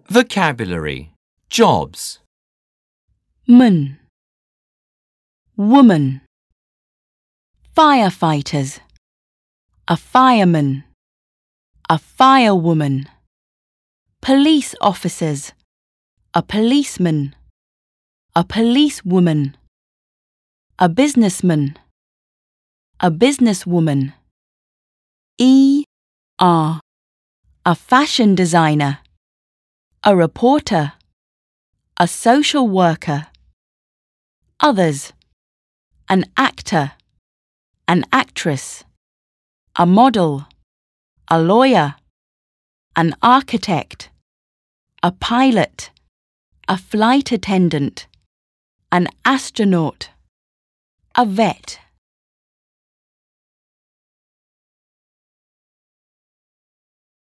Vocabulary. Jobs. Man, woman. Firefighters, a fireman, a firewoman. Police officers, a policeman, a policewoman. A businessman, a businesswoman. A fashion designer, a reporter, a social worker. Others, an actor, an actress, a model, a lawyer, an architect, a pilot, a flight attendant, an astronaut, a vet.